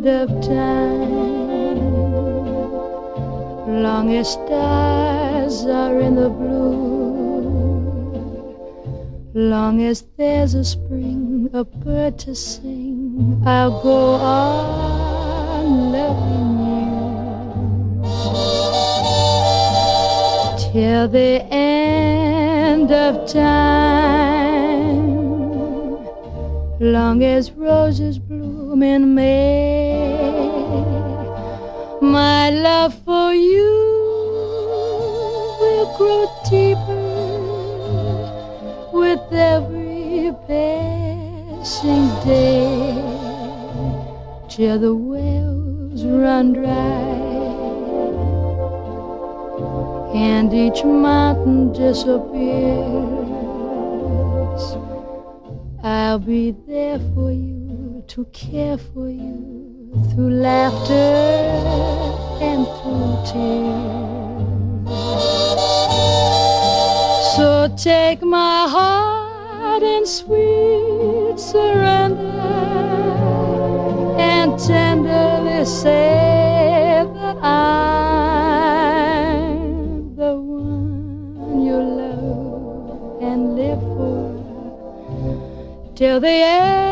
end of time, long as stars are in the blue, long as there's a spring, a bird to sing, I'll go on loving you till the end of time, long as roses bloom in May. My love for you will grow deeper with every passing day, till the wells run dry and each mountain disappears. I'll be there for you, to care for you, through laughter and through tears. So take my heart in sweet surrender and tenderly say that I'm the one you love and live for till the end